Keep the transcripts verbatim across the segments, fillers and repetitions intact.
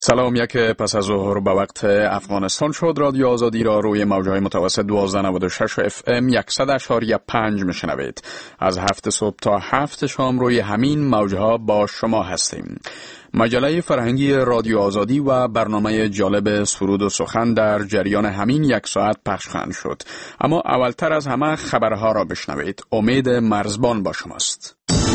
سلام. یک پس از ظهر به وقت افغانستان شد. رادیو آزادی را روی موجهای متوسط دوازده نود و شش اف ام صد اشاری پنج میشنوید. از هفت صبح تا هفت شام روی همین موجها با شما هستیم. مجله فرهنگی رادیو آزادی و برنامه جالب سرود و سخن در جریان همین یک ساعت پخش خواهند شد. اما اولتر از همه خبرها را بشنوید. امید مرزبان با شماست.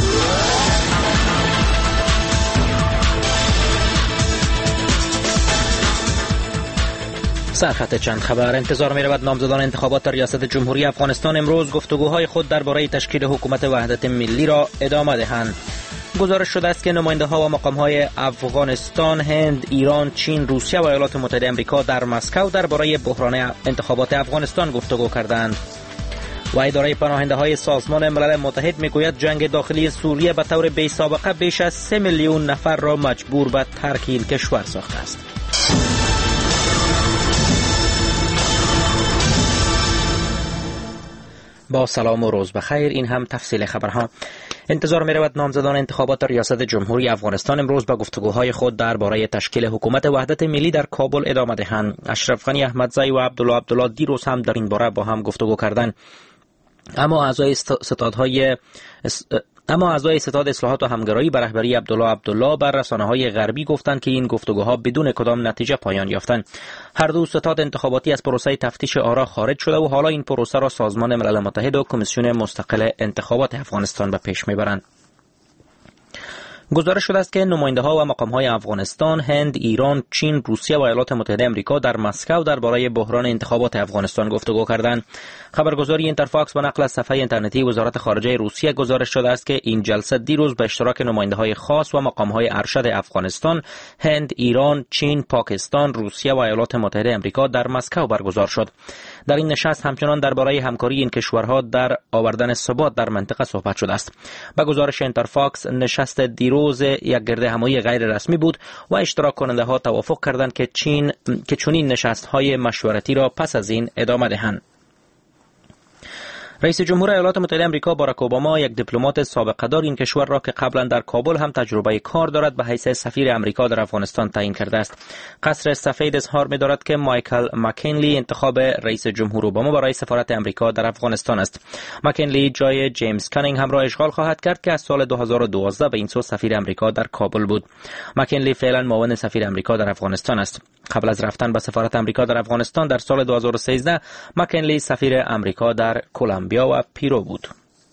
سرخط چند خبر. انتظار می رود نامزدان انتخابات ریاست جمهوری افغانستان امروز گفتگوهای خود درباره تشکیل حکومت وحدت ملی را ادامه دهند. گزارش شده است که نماینده ها و مقام های افغانستان، هند، ایران، چین، روسیه و ایالات متحده آمریکا در مسکو درباره بحران انتخابات افغانستان گفتگو کردند. و اداره پناهنده های سازمان ملل متحد میگوید جنگ داخلی سوریه به طور بی سابقه بیش از سه میلیون نفر را مجبور به ترک این کشور ساخته است. با سلام و روز بخیر. این هم تفصیل خبرها. انتظار می رود نامزدان انتخابات ریاست جمهوری افغانستان امروز به گفتگوهای خود درباره تشکیل حکومت وحدت ملی در کابل ادامه دهند. اشرف غنی احمدزی و عبدالله عبدالله دیروز هم در این باره با هم گفتگو کردند. اما اعضای ستادهای اما اعضای ستاد اصلاحات و همگرایی به رهبری عبدالله عبدالله بر رسانه‌های غربی گفتند که این گفتگوها بدون کدام نتیجه پایان یافتند. هر دو ستاد انتخاباتی از پروسه تفتیش آرا خارج شده و حالا این پروسه را سازمان ملل متحد و کمیسیون مستقل انتخابات افغانستان به پیش میبرند. گزارش شده است که نماینده ها و مقام های افغانستان، هند، ایران، چین، روسیه و ایالات متحده آمریکا در مسکو درباره بحران انتخابات افغانستان گفتگو کردند. خبرگزاری اینترفاکس به نقل از صفحه اینترنتی وزارت خارجه روسیه گزارش شده است که این جلسه دیروز به اشتراک نماینده های خاص و مقام های ارشد افغانستان، هند، ایران، چین، پاکستان، روسیه و ایالات متحده آمریکا در مسکو برگزار شد. در این نشست همچنان درباره همکاری این کشورها در آوردن ثبات در منطقه صحبت شده است. به گزارش اینترفاکس نشست دیروز یک گرد همایی غیر رسمی بود و اشتراک کننده ها توافق کردند که چین که چنین نشست های مشورتی را پس از این ادامه دهند. رئیس جمهور ایالات متحده آمریکا باراک اوباما یک دیپلمات سابقه دار این کشور را که قبلا در کابل هم تجربه کار دارد به حیث سفیر آمریکا در افغانستان تعیین کرده است. قصر سفید اظهار می‌دارد که مایکل مکنلی انتخاب رئیس جمهور اوباما برای سفارت آمریکا در افغانستان است. مکنلی جای جیمز کانینگهم را اشغال خواهد کرد که از سال دو هزار و دوازده به این سو سفیر آمریکا در کابل بود. مکنلی فعلا معاون سفیر آمریکا در افغانستان است. قبل از رفتن به سفارت آمریکا در افغانستان در سال دو هزار و سیزده مکنلی سفیر آمریکا در کلمبیا و پیرو بود.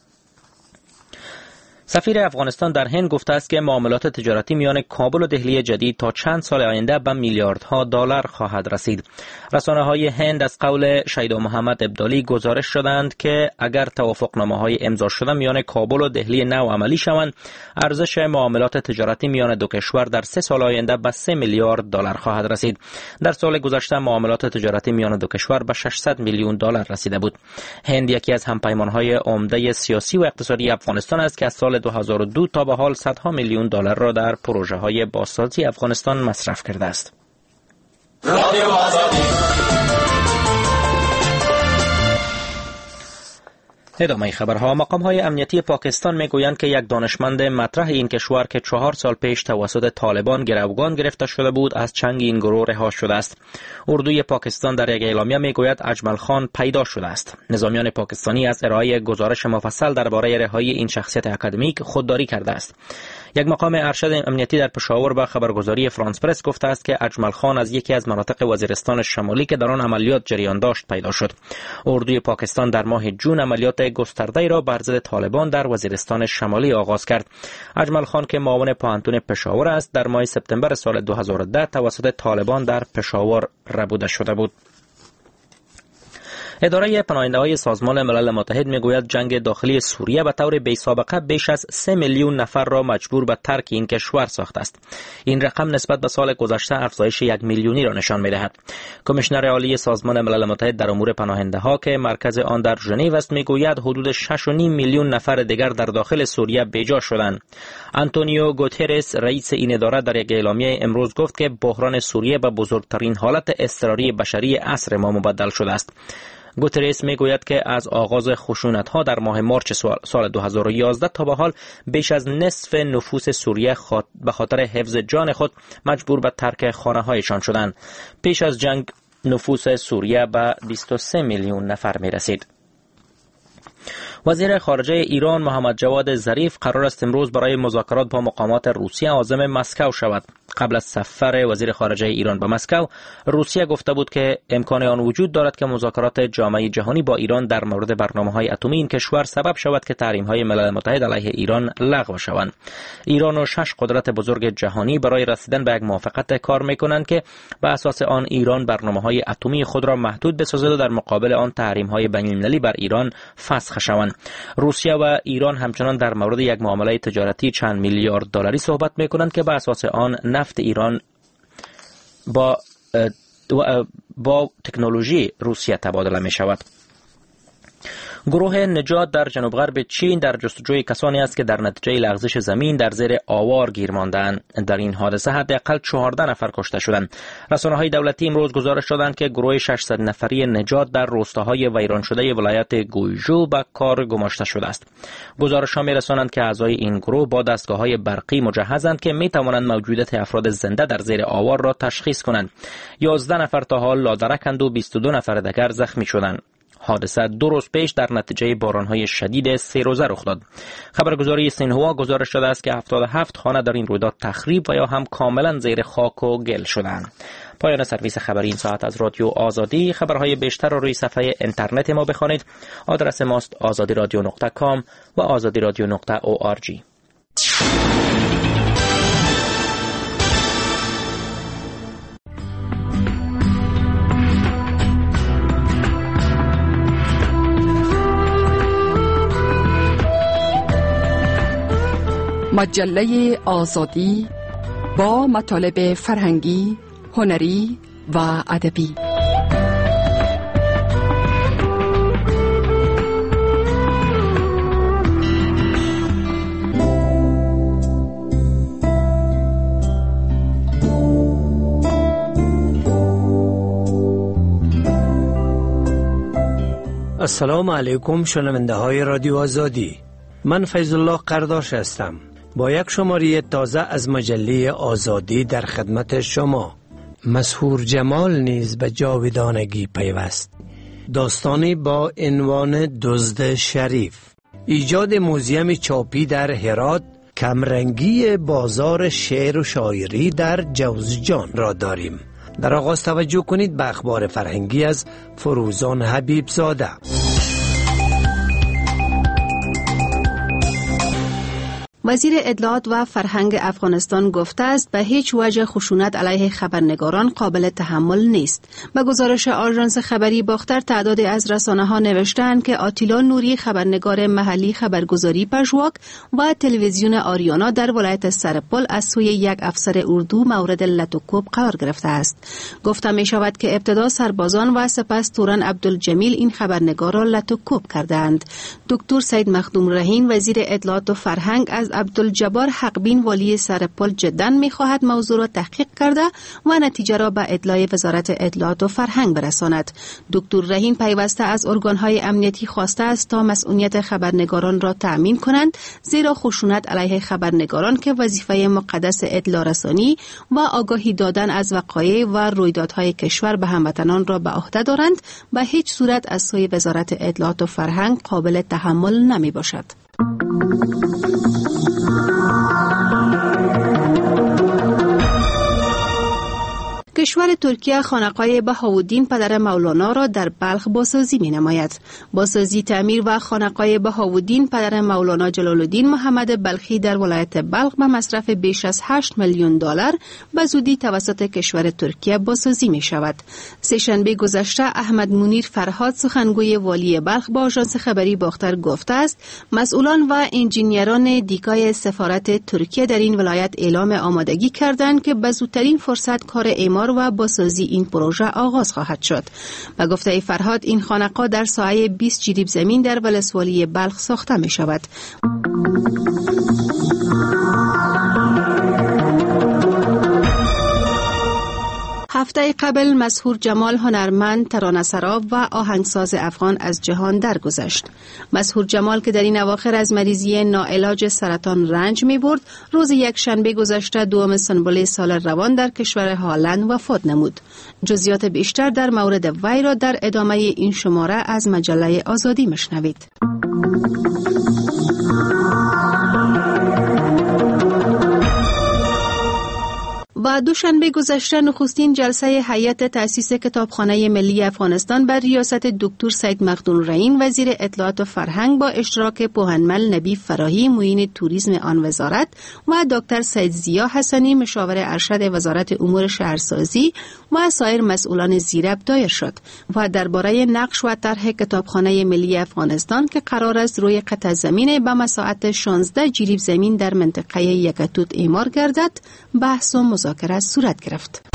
سفیر افغانستان در هند گفته است که معاملات تجارتی میان کابل و دهلی جدید تا چند سال آینده به میلیاردها دلار خواهد رسید. رسانه‌های هند از قول شیدا محمد ابدالی گزارش شدند که اگر توافقنامه‌های امضا شده میان کابل و دهلی نو عملی شوند، ارزش معاملات تجارتی میان دو کشور در سه سال آینده به سه میلیارد دلار خواهد رسید. در سال گذشته معاملات تجارتی میان دو کشور به ششصد میلیون دلار رسیده بود. هند یکی از همپیمان‌های عمده سیاسی و اقتصادی افغانستان است که از سال دو هزار و دو تا به حال صدها میلیون دلار را در پروژه‌های بازسازی افغانستان مصرف کرده است. رادیو آزادی. ادامه خبرها. مقام‌های امنیتی پاکستان میگویند که یک دانشمند مطرح این کشور که چهار سال پیش توسط طالبان گروگان گرفته شده بود از چنگ این گروه رها شده است. اردوی پاکستان در یک اعلامیه میگوید اجمل خان پیدا شده است. نظامیان پاکستانی از ارائه گزارش مفصل درباره رهایی این شخصیت اکادمیک خودداری کرده است. یک مقام ارشد امنیتی در پشاور به خبرگزاری فرانس پرس گفته است که اجمل خان از یکی از مناطق وزیرستان شمالی که در آن عملیات جریان داشت پیدا شد. اردوی پاکستان در ماه جون عملیات گسترده را بر ضد طالبان در وزیرستان شمالی آغاز کرد. اجمل خان که معاون پوهنتون پشاور است در ماه سپتامبر سال دو هزار و ده توسط طالبان در پشاور ربوده شده بود. اداره پناهنده های سازمان ملل متحد میگوید جنگ داخلی سوریه به طور بی سابقه بیش از سه میلیون نفر را مجبور به ترک این کشور ساخته است. این رقم نسبت به سال گذشته افزایش یک میلیونی را نشان میدهد. کمیشنر عالی سازمان ملل متحد در امور پناهنده ها که مرکز آن در ژنو است میگوید حدود شش و نیم میلیون نفر دیگر در داخل سوریه بیجا شدند. آنتونیو گوترس رئیس این اداره در یک اعلامیه امروز گفت که بحران سوریه به بزرگترین حالت اضطراری بشری عصر ما مبدل شده است. گوترس میگوید که از آغاز خشونت‌ها در ماه مارچ سال دو هزار و یازده تا به حال بیش از نصف نفوس سوریه به خاطر حفظ جان خود مجبور به ترک خانه‌هایشان شدند. پیش از جنگ نفوس سوریه به بیست و سه میلیون نفر می رسید. وزیر خارجه ایران محمد جواد ظریف قرار است امروز برای مذاکرات با مقامات روسیه عازم مسکو شود. قبل از سفر وزیر خارجه ایران به مسکو، روسیه گفته بود که امکان آن وجود دارد که مذاکرات جامعه جهانی با ایران در مورد برنامه‌های اتمی این کشور سبب شود که تحریم‌های ملل متحد علیه ایران لغو شوند. ایران و شش قدرت بزرگ جهانی برای رسیدن به یک موافقت کار می‌کنند که بر اساس آن ایران برنامه‌های اتمی خود را محدود بسازد و در مقابل آن تحریم‌های بین‌المللی بر ایران فسخ شوند. روسیه و ایران همچنان در مورد یک معامله تجارتی چند میلیارد دلاری صحبت می‌کنند که بر اساس آن نفت ایران با با تکنولوژی روسیه تبادله می شود. گروه نجات در جنوب غرب چین در جستجوی کسانی است که در نتیجه لغزش زمین در زیر آوار گیر ماندند. در این حادثه حداقل چهارده نفر کشته شدند. رسانه‌های دولتی امروز گزارش دادند که گروه ششصد نفری نجات در روستاهای ویران شده ولایت گویژو به کار گماشته شده است. گزارش‌ها می‌رسانند که اعضای این گروه با دستگاه‌های برقی مجهزند که می‌توانند موجودیت افراد زنده در زیر آوار را تشخیص کنند. یازده نفر تا حال لاderک‌اند و بیست و دو نفر دیگر زخمی شدند. حادثه دو روز پیش در نتیجه باران‌های شدید سه روزه رخ داد. خبرگزاری سینهوا گزارش داده است که هفتاد و هفت خانه در این رویداد تخریب و یا هم کاملا زیر خاک و گل شدند. پایان سرویس خبری این ساعت از رادیو آزادی. خبرهای بیشتر را روی صفحه اینترنت ما بخوانید. آدرس ماست آزادی رادیو نقطه کام و آزادی رادیو نقطه او آر جی. مجله آزادی با مطالب فرهنگی، هنری و ادبی. السلام علیکم شنونده های رادیو آزادی. من فیض الله قرداش هستم با یک شماره تازه از مجله آزادی در خدمت شما. مسحور جمال نیز به جاودانگی پیوست. داستانی با عنوان دزد شریف. ایجاد موزیم چاپی در هرات، کمرنگی بازار شعر و شاعری در جوزجان را داریم. در آغاز توجه کنید به اخبار فرهنگی از فروزان حبیب زاده. وزیر اطلاعات و فرهنگ افغانستان گفته است به هیچ وجه خشونت علیه خبرنگاران قابل تحمل نیست. به گزارش آژانس خبری باختر تعدادی از رسانه‌ها نوشتند که آتیلا نوری خبرنگار محلی خبرگزاری پژواک و تلویزیون آریانا در ولایت سرپل از سوی یک افسر اردو مورد لطوکوب قرار گرفته است. گفته می شود که ابتدا سربازان و سپس توران عبدالجمیل این خبرنگار را لطوکوب کردند. دکتر سید مخدوم رهین وزیر اطلاعات و فرهنگ از عبدالجبار حقبین والی سرپل جدا می‌خواهد موضوع را تحقیق کرده و نتیجه را به اطلاع وزارت اطلاعات و فرهنگ برساند. دکتر رهین پیوسته از ارگان‌های امنیتی خواسته است تا مسئولیت خبرنگاران را تأمین کنند، زیرا خشونت علیه خبرنگاران که وظیفه مقدس اطلاع رسانی و آگاهی دادن از وقایع و رویدادهای کشور به هموطنان را به عهده دارند، به هیچ صورت از سوی وزارت اطلاعات و فرهنگ قابل تحمل نمی باشد. کشور ترکیه خانقاه بهاءالدین پدر مولانا را در بلخ بازسازی می نماید. بازسازی تعمیر و خانقاه بهاءالدین پدر مولانا جلال الدین محمد بلخی در ولایت بلخ به مصرف بیش از هشت میلیون دلار به زودی توسط کشور ترکیه بازسازی می شود. سه‌شنبه گذشته احمد منیر فرهاد سخنگوی والی بلخ با آژانس خبری باختر گفته است مسئولان و انجینیران دیکای سفارت ترکیه در این ولایت اعلام آمادگی کردند که به زودترین فرصت کار اعمار و بازسازی این پروژه آغاز خواهد شد. به گفته فرهاد این خانقاه در ساحه بیست جریب زمین در ولسوالی بلخ ساخته می شود. هفته قبل مسحور جمال هنرمند، ترانه‌سرا و آهنگساز افغان از جهان درگذشت. مسحور جمال که در این اواخر از مریضی ناعلاج سرطان رنج می‌برد، روز یک شنبه گذشته دوم سنبله سال روان در کشور هلند وفات نمود. جزئیات بیشتر در مورد وی را در ادامه این شماره از مجله آزادی مشنوید. و دوشنبه گذشته نخستین جلسه هیئت تأسیس کتابخانه ملی افغانستان بر ریاست دکتر سید مخدوم رعین وزیر اطلاعات و فرهنگ با اشتراک پوهنمل نبی فراهی معین توریسم آن وزارت و دکتر سید زیا حسنی مشاور ارشد وزارت امور شهرسازی و سایر مسئولان زیرب دایر شد و درباره نقش و طرح کتابخانه ملی افغانستان که قرار است روی قطع زمین به مساحت شانزده جریب زمین در منطقه یکتوت اعمار گردد بحث و مذاکره صورت گرفت.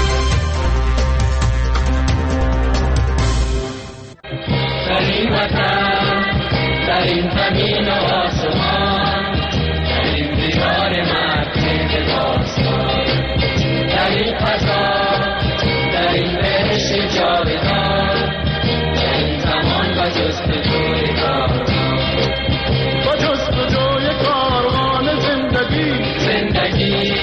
در این وطن، در این زمین و آسمان، در این دیار مکه داستان، در این فضا، در این بهشت جاودان، در این زمان و جستجوی کاروان، و جستجوی کاروان زندگی، زندگی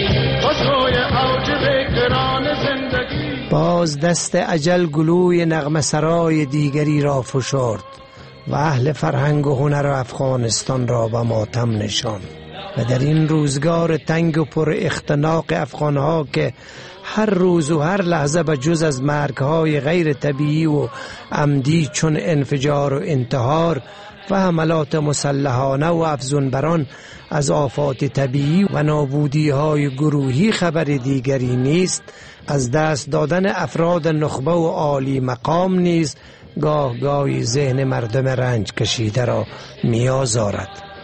باز دست اجل گلوی نغمه سرای دیگری را فشرد و اهل فرهنگ و هنر افغانستان را به ماتم نشاند و در این روزگار تنگ و پر اختناق افغانها که هر روز و هر لحظه به جز از مرگهای غیر طبیعی و عمدی چون انفجار و انتحار و حملات مسلحانه و افزونبران از آفات طبیعی و نابودی‌های گروهی خبر دیگری نیست، از دست دادن افراد نخبه و عالی مقام نیز گاه گاهی ذهن مردم رنج کشیده را می‌آزارد.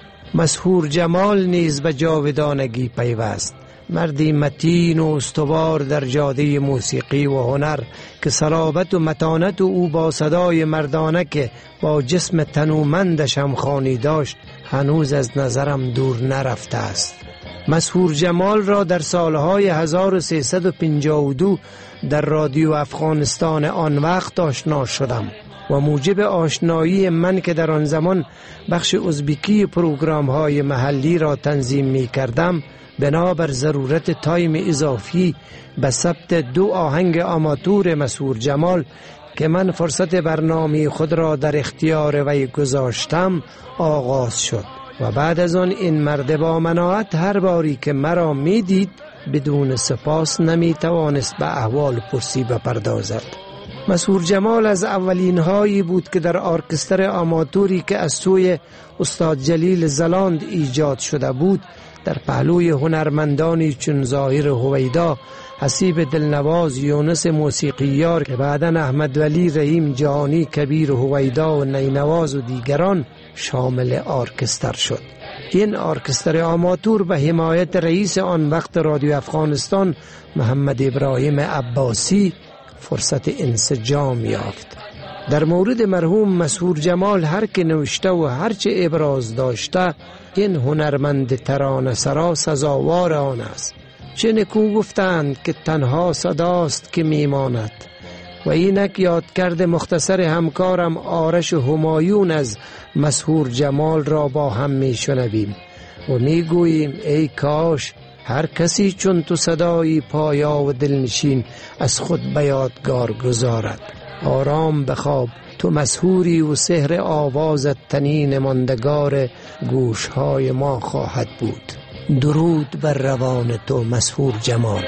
مسحور جمال نیز به جاودانگی پیوست، مردی متین و استوار در جاده موسیقی و هنر که صلابت و متانت او با صدای مردانه که با جسم تنومندش همخوانی داشت هنوز از نظرم دور نرفته است. مسحور جمال را در سالهای هزار و سیصد و پنجاه و دو در رادیو افغانستان آن وقت آشنا شدم و موجب آشنایی من که در آن زمان بخش ازبکی پروگرام های محلی را تنظیم می کردم، بنابر ضرورت تایم اضافی به ثبت دو آهنگ آماتور مسحور جمال که من فرصت برنامه خود را در اختیار وی گذاشتم آغاز شد و بعد از آن این مرد با مناعت هر باری که مرا می دید بدون سپاس نمی توانست به احوال پرسی بپردازد. مسحور جمال از اولین هایی بود که در ارکستر آماتوری که از سوی استاد جلیل زلاند ایجاد شده بود در پهلوی هنرمندانی چون ظاهر هویدا، حسیب دلنواز، یونس موسیقیار که بعداً احمد ولی رحیم جهانی کبیر هویدا و نینواز و دیگران شامل ارکستر شد. این ارکستر آماتور به حمایت رئیس آن وقت رادیو افغانستان محمد ابراهیم عباسی فرصت انسجام یافت. در مورد مرحوم مسحور جمال هر که نوشته و هر چه ابراز داشته این هنرمند ترانه سرا سزاوار آن است. چه نکو گفتند که تنها صداست که میماند و اینک یاد کرده مختصر همکارم آرش همایون از مسحور جمال را با هم میشنویم و میگوییم ای کاش هر کسی چون تو صدایی پایا و دلنشین از خود به یادگار گذارد. آرام بخواب تو مسحوری و سحر آوازت تنین ماندگار گوشهای ما خواهد بود. درود بر روان تو مسحور جمال.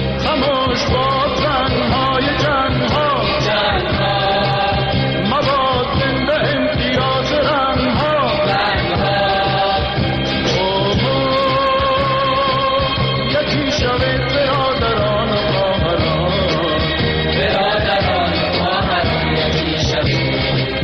خاموش با تنهای جنها جنها مباد زنده امتیاز رنها رنها یکی شوید برادران و خواهران برادران و خواهران یکی شوید.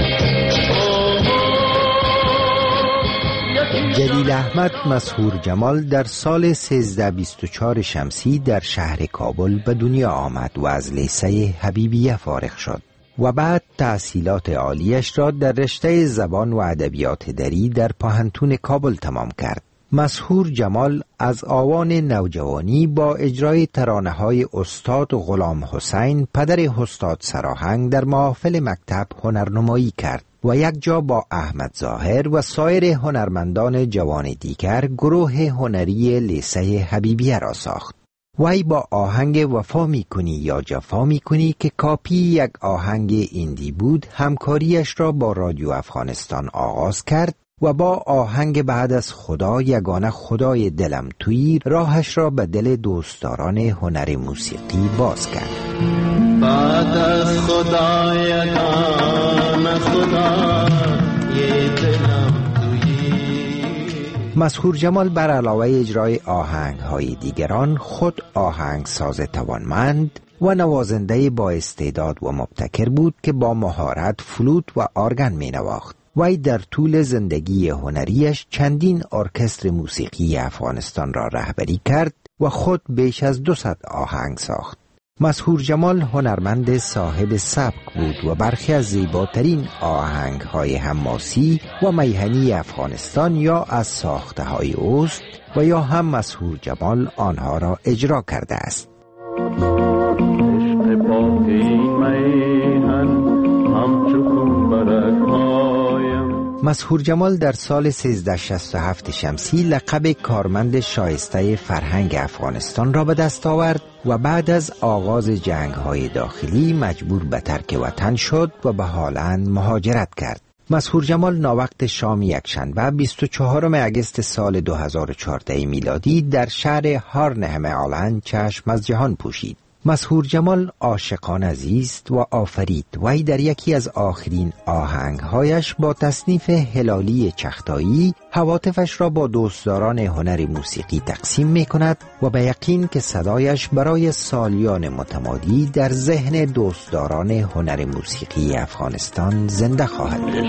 جلیل احمد مسحور جمال در سال سیزده بیست و چهار شمسی در شهر کابل به دنیا آمد و از لیسه حبیبیه فارغ شد و بعد تحصیلات عالیش را در رشته زبان و ادبیات دری در پاهنتون کابل تمام کرد. مسحور جمال از آوان نوجوانی با اجرای ترانه‌های استاد غلام حسین پدر استاد سراهنگ در محافل مکتب هنرنمایی کرد و یک جا با احمد ظاهر و سایر هنرمندان جوان دیگر گروه هنری لیسه حبیبیه را ساخت. وی با آهنگ وفا می کنی یا جفا می کنی که کاپی یک آهنگ ایندی بود همکاریش را با رادیو افغانستان آغاز کرد و با آهنگ بعد از خدا یگانه خدای دلم تویی راهش را به دل دوستداران هنر موسیقی باز کرد. بعد از خدا یگانه خدای دلم تویی. مسحور جمال بر علاوه اجرای آهنگ‌های دیگران خود آهنگساز توانمند و نوازنده با استعداد و مبتکر بود که با مهارت فلوت و ارگن می نواخت. وی در طول زندگی هنریش چندین ارکستر موسیقی افغانستان را رهبری کرد و خود بیش از دوصد آهنگ ساخت. مسحور جمال هنرمند صاحب سبک بود و برخی از زیباترین آهنگ‌های حماسی و میهنی افغانستان یا از ساخته‌های اوست و یا هم مسحور جمال آنها را اجرا کرده است. مسحور جمال در سال سیزده شصت و هفت شمسی لقب کارمند شایسته فرهنگ افغانستان را به دست آورد و بعد از آغاز جنگ‌های داخلی مجبور به ترک وطن شد و به هالند مهاجرت کرد. مسحور جمال ناوقت شام یکشنبه بیست و چهارم اگست سال دو هزار و چهارده میلادی در شهر هارنهم هالند چشم از جهان پوشید. مسحور جمال عاشقانه زیست و آفرید. وی در یکی از آخرین آهنگهایش با تصنیف هلالی چختایی هواتفش را با دوستداران هنر موسیقی تقسیم می کند و به یقین که صدایش برای سالیان متمادی در ذهن دوستداران هنر موسیقی افغانستان زنده خواهد بود.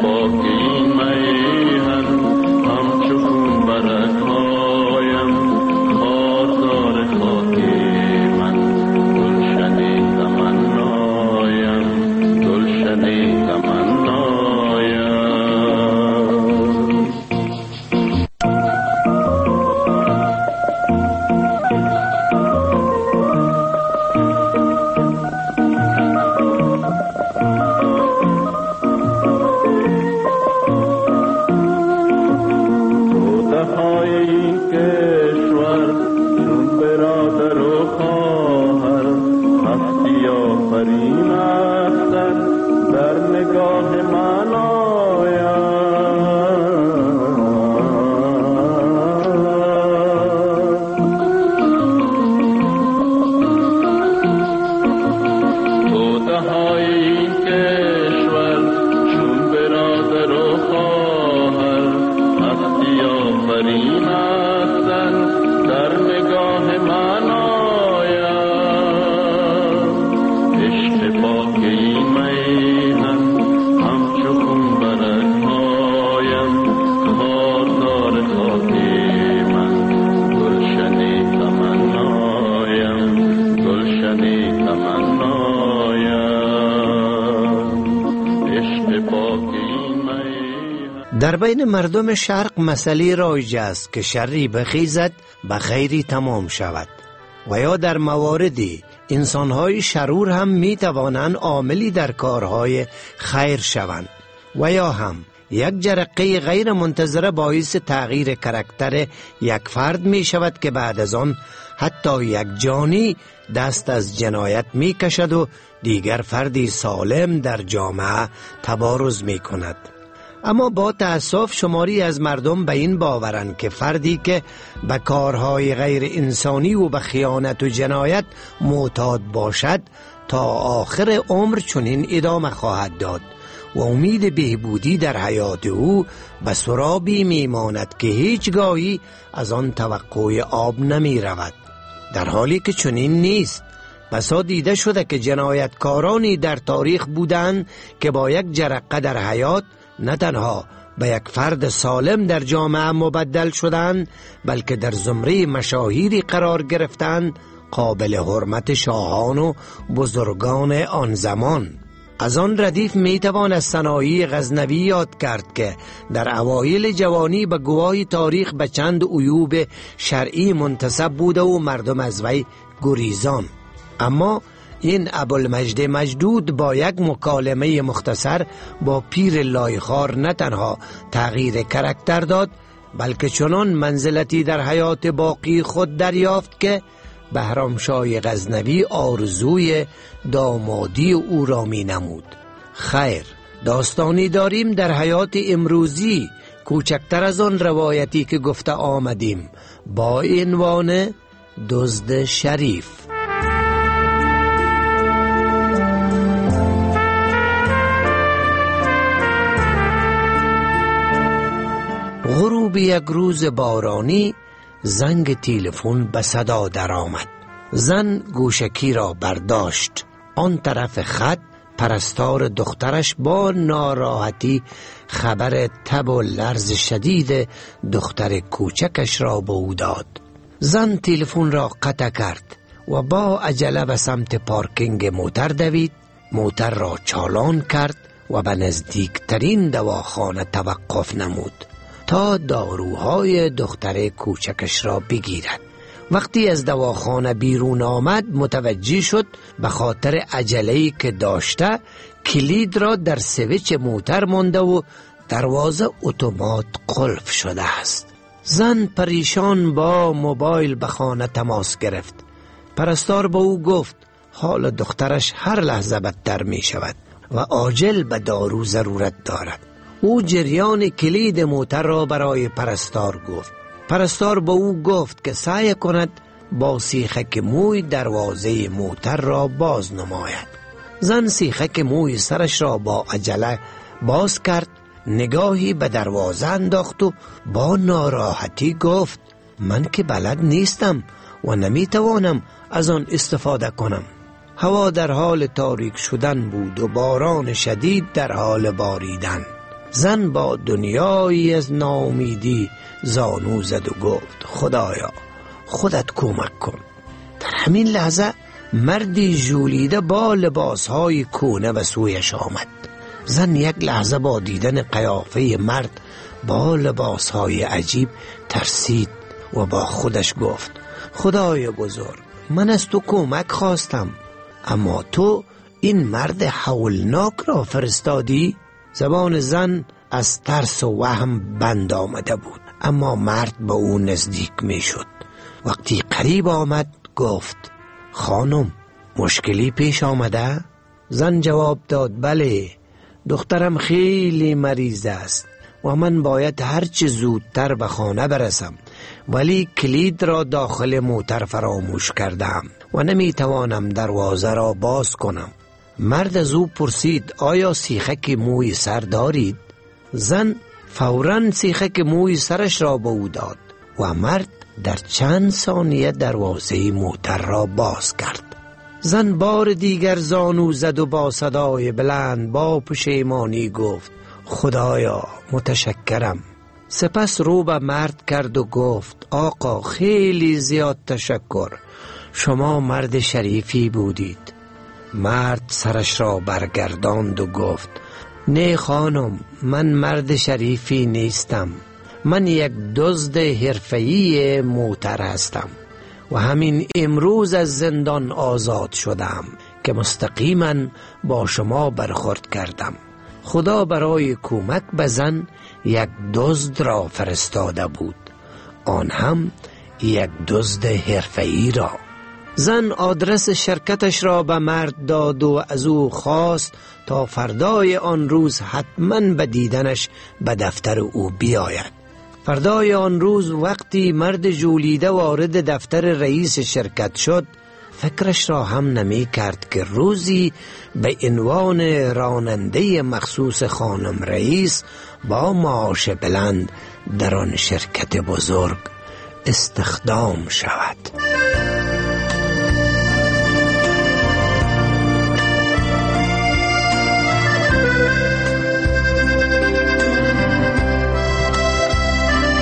در بین مردم شرق مسئله رایج است که شری بخیزد به خیری تمام شود و یا در مواردی انسانهای شرور هم می توانند عاملی در کارهای خیر شوند و یا هم یک جرقه غیر منتظره باعث تغییر کاراکتر یک فرد می شود که بعد از آن حتی یک جانی دست از جنایت می کشد و دیگر فردی سالم در جامعه تبارز می کند. اما با تأسف شماری از مردم به این باورند که فردی که به کارهای غیر انسانی و به خیانت و جنایت معتاد باشد تا آخر عمر چنین ادامه خواهد داد و امید بهبودی در حیات او به سرابی میماند که هیچگاهی از آن توقع آب نمی رود، در حالی که چنین نیست. بسا دیده شده که جنایتکارانی در تاریخ بودند که با یک جرقه در حیات نه تنها به یک فرد سالم در جامعه مبدل شدند بلکه در زمره مشاهیری قرار گرفتند قابل حرمت شاهان و بزرگان آن زمان. از آن ردیف می توان از صنایع غزنوی یاد کرد که در اوایل جوانی به گواهی تاریخ به چند عیوب شرعی منتسب بوده و مردم از وی گریزان. اما این ابوالمجد مجدود با یک مکالمه مختصر با پیر لایخوار نه تنها تغییر کاراکتر داد، بلکه چنان منزلتی در حیات باقی خود دریافت که بهرامشاه غزنوی آرزوی دامادی او را می نمود. خیر، داستانی داریم در حیات امروزی کوچکتر از آن روایتی که گفته آمدیم با عنوان دزد شریف. غروب یک روز بارانی زنگ تلفن به صدا درآمد. زن گوشکی را برداشت. آن طرف خط پرستار دخترش با ناراحتی خبر تب و لرز شدید دختر کوچکش را به او داد. زن تلفن را قطع کرد و با عجله به سمت پارکینگ موتر دوید. موتر را چالان کرد و به نزدیکترین دواخانه توقف نمود تا داروهای دختر کوچکش را بگیرد. وقتی از دواخانه بیرون آمد متوجه شد به خاطر عجله‌ای که داشته کلید را در سویچ موتر مانده و دروازه اتومات قلف شده است. زن پریشان با موبایل به خانه تماس گرفت. پرستار با او گفت حال دخترش هر لحظه بدتر می شود و عاجل به دارو ضرورت دارد. او جریان کلید موتر را برای پرستار گفت. پرستار با او گفت که سعی کند با سیخک موی دروازه موتر را باز نماید. زن سیخک موی سرش را با عجله باز کرد، نگاهی به دروازه انداخت و با ناراحتی گفت من که بلد نیستم و نمیتوانم از آن استفاده کنم. هوا در حال تاریک شدن بود و باران شدید در حال باریدن. زن با دنیایی از ناامیدی زانو زد و گفت خدایا خودت کمک کن. در همین لحظه مردی ژولیده با لباسهای کهنه به سویش آمد. زن یک لحظه با دیدن قیافه مرد با لباسهای عجیب ترسید و با خودش گفت خدای بزرگ، من از تو کمک خواستم اما تو این مرد هولناک را فرستادی؟ زبان زن از ترس و وهم بند آمده بود، اما مرد به او نزدیک می شد. وقتی قریب آمد گفت خانم مشکلی پیش آمده؟ زن جواب داد بله، دخترم خیلی مریض است و من باید هرچه زودتر به خانه برسم، ولی کلید را داخل موتر فراموش کردم و نمی توانم دروازه را باز کنم. مرد از او پرسید آیا سیخک موی سر دارید؟ زن فوراً سیخک موی سرش را به او داد و مرد در چند ثانیه دروازه موتر را باز کرد. زن بار دیگر زانو زد و با صدای بلند با پشیمانی گفت خدایا متشکرم. سپس رو به مرد کرد و گفت آقا خیلی زیاد تشکر، شما مرد شریفی بودید. مرد سرش را برگرداند و گفت نه خانم، من مرد شریفی نیستم، من یک دزد حرفه‌ای موتر هستم و همین امروز از زندان آزاد شدم که مستقیما با شما برخورد کردم. خدا برای کمک به زن یک دزد را فرستاده بود، آن هم یک دزد حرفه‌ای را. زن آدرس شرکتش را به مرد داد و از او خواست تا فردای آن روز حتما به دیدنش به دفتر او بیاید. فردای آن روز وقتی مرد ژولیده وارد دفتر رئیس شرکت شد، فکرش را هم نمی کرد که روزی به عنوان راننده مخصوص خانم رئیس با معاش بلند در آن شرکت بزرگ استخدام شود.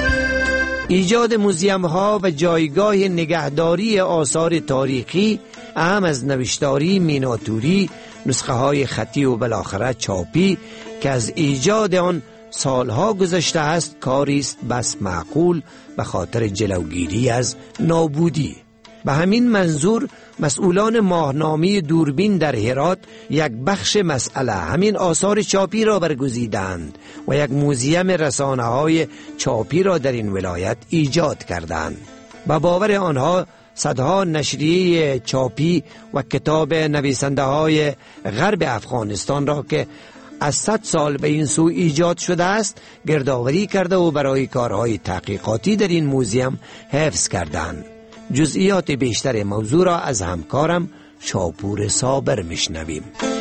ایجاد موزیم ها و جایگاه نگهداری آثار تاریخی اهم از نوشتاری، میناتوری، نسخه های خطی و بالاخره چاپی که از ایجاد آن سالها گذشته است، کاری است بس معقول به خاطر جلوگیری از نابودی. به همین منظور مسئولان ماهنامه دوربین در هرات یک بخش مسئله همین آثار چاپی را برگزیدند و یک موزیم رسانه های چاپی را در این ولایت ایجاد کردند. به باور آنها صدها نشریه چاپی و کتاب نویسنده های غرب افغانستان را که از صد سال به این سو ایجاد شده است گردآوری کرده و برای کارهای تحقیقاتی در این موزیم حفظ کردند. جزئیات بیشتر موضوع را از همکارم شاپور صابر میشنویم.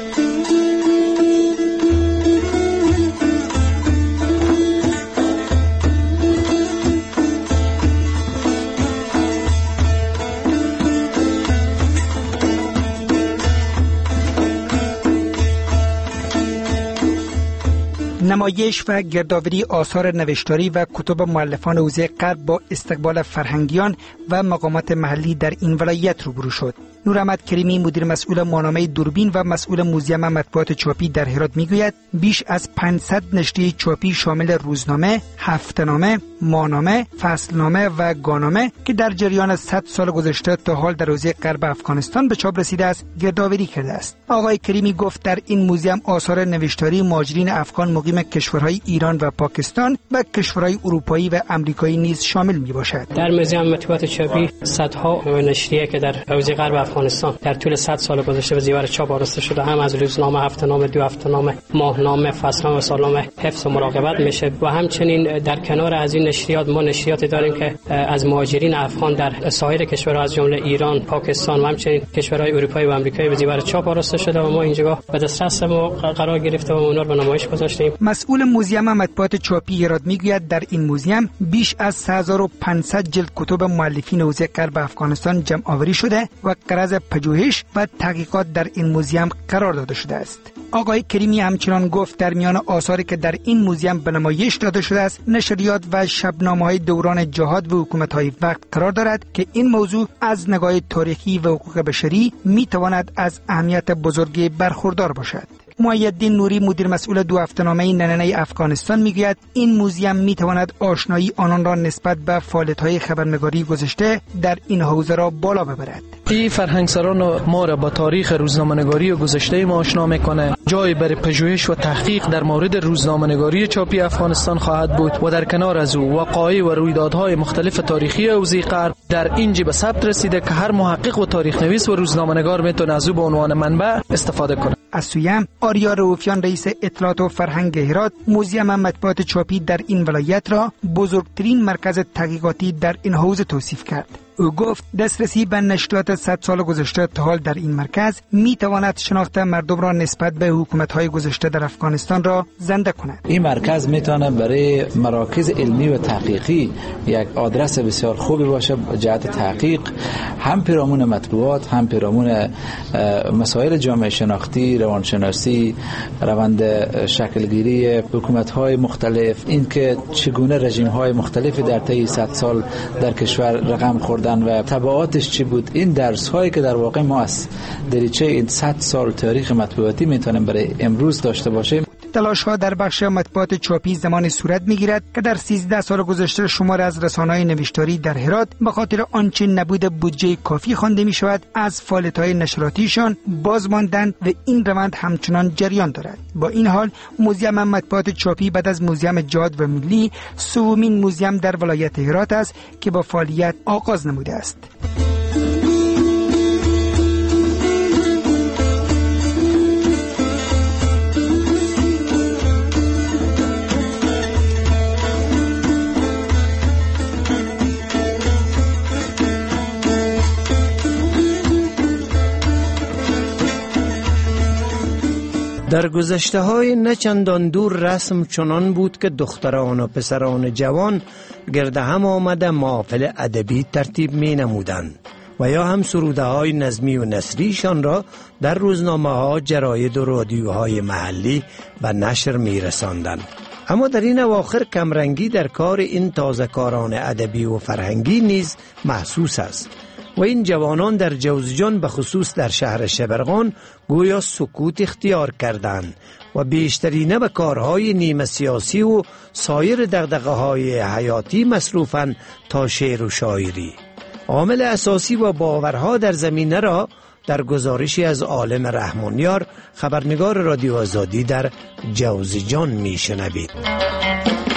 نمایش و گردآوری آثار نوشتاری و کتب مؤلفان حوزه غرب با استقبال فرهنگیان و مقامات محلی در این ولایت روبرو شد. نوراحمد کریمی، مدیر مسئول ماهنامه دوربین و مسئول موزیم مطبوعات چاپی در هرات میگوید بیش از پانصد نشریه چاپی شامل روزنامه، هفته‌نامه، ماهنامه، فصلنامه و گاهنامه که در جریان صد سال گذشته تا حال در حوزه غرب افغانستان به چاپ رسیده است، گردآوری کرده است. آقای کریمی گفت در این موزیم آثار نوشتاری مهاجرین افغان مقیم کشورهای ایران و پاکستان و کشورهای اروپایی و آمریکایی نیز شامل میباشد. در موزیم مطبوعات چاپی صدها نشریه که در حوزه غرب افغانستان در طول صد سال گذشته به زیور چاپ آورده شده، هم از روزنامه، هفته‌نامه، دو هفته‌نامه، ماهنامه، فصلنامه و سالنامه حفظ و مراقبت میشه. و همچنین در کنار از این نشریات ما نشریاتی داریم که از مهاجرین افغان در سایر کشورها از جمله ایران، پاکستان و همچنین کشورهای اروپایی و آمریکایی به زیور چاپ آورده شده و ما اینجا به دسترس ما قرار گرفته و اونها رو به نمایش گذاشتیم. مسئول موزیم مطبوعات چاپی هرات میگوید در این موزیم بیش از سه هزار و پانصد جلد کتب مؤلفین حوزه غرب افغانستان جمع آوری شده و غرض پژوهش و تحقیقات در این موزیم قرار داده شده است. آقای کریمی همچنان گفت در میان آثاری که در این موزیم به نمایش داده شده است نشریات و شبنامه‌های دوران جهاد و حکومت‌های وقت قرار دارد که این موضوع از نگاه تاریخی و حقوق بشری میتواند از اهمیت بزرگی برخوردار باشد. محی‌الدین نوری، مدیر مسئول دو هفته‌نامه نننه افغانستان میگوید این موزیم میتواند آشنایی آنان را نسبت به فعالیت‌های خبرنگاری گذشته در این حوزه را بالا ببرد. این فرهنگسران ما را با تاریخ روزنامه‌نگاری گذشته ما آشنا میکنه. جای برای پژوهش و تحقیق در مورد روزنامه‌نگاری چاپی افغانستان خواهد بود و در کنار از او وقایع و رویدادهای مختلف تاریخی حوزه غرب در اینجا به ثبت رسیده که هر محقق و تاریخ نویس و روزنامه‌نگار میتونه از او به عنوان منبع استفاده کنه. از سوی آریا رؤوفیان، رئیس اطلاعات و فرهنگ هرات، موزیم مطبوعات چاپی در این ولایت را بزرگترین مرکز تحقیقاتی در این حوزه توصیف کرد. او گفت دسترسی به نشریات صد سال گذشته تا حال در این مرکز می تواند شناخت مردم را نسبت به حکومت‌های گذشته در افغانستان را زنده کند. این مرکز می تواند برای مراکز علمی و تحقیقی یک آدرس بسیار خوبی باشه جهت تحقیق، هم پیرامون مطبوعات، هم پیرامون مسائل جامعه شناختی، روانشناسی، روند شکلگیری حکومت‌های مختلف، اینکه چگونه رژیم‌های مختلفی در طی صد سال در کشور رقم خورد و تبعاتش چی بود. این درس هایی که در واقع ما از دریچه این صد سال تاریخ مطبوعاتی میتونیم برای امروز داشته باشیم. تلاش ها در بخش مطبوعات چاپی زمان صورت میگیرد که در سیزده سال گذشته شمار از رسانه‌های نوشتاری در هرات به خاطر آنچه نبود بودجه کافی خوانده می شود از فعالیت‌های نشراتیشان باز ماندند و این روند همچنان جریان دارد. با این حال موزیم مطبوعات چاپی بعد از موزیم جهاد و ملی سومین موزیم در ولایت هرات است که با فعالیت آغاز نموده است. در گذشته های نچندان دور رسم چنان بود که دختران و پسران جوان گرد هم آمده محافل ادبی ترتیب می نمودند و یا هم سروده های نظمی و نثریشان را در روزنامه ها، جراید و رادیوهای محلی به نشر می رساندند. اما در این اواخر کمرنگی در کار این تازه کاران ادبی و فرهنگی نیز محسوس است. و این جوانان در جوزجان به خصوص در شهر شبرغان گویا سکوت اختیار کردند و بیشترینه به کارهای نیمه سیاسی و سایر دغدغه‌های حیاتی مصروفند تا شعر و شاعری. عامل اساسی و باورها در زمینه را در گزارشی از عالم رحمانیار خبرنگار رادیو آزادی در جوزجان میشنوید.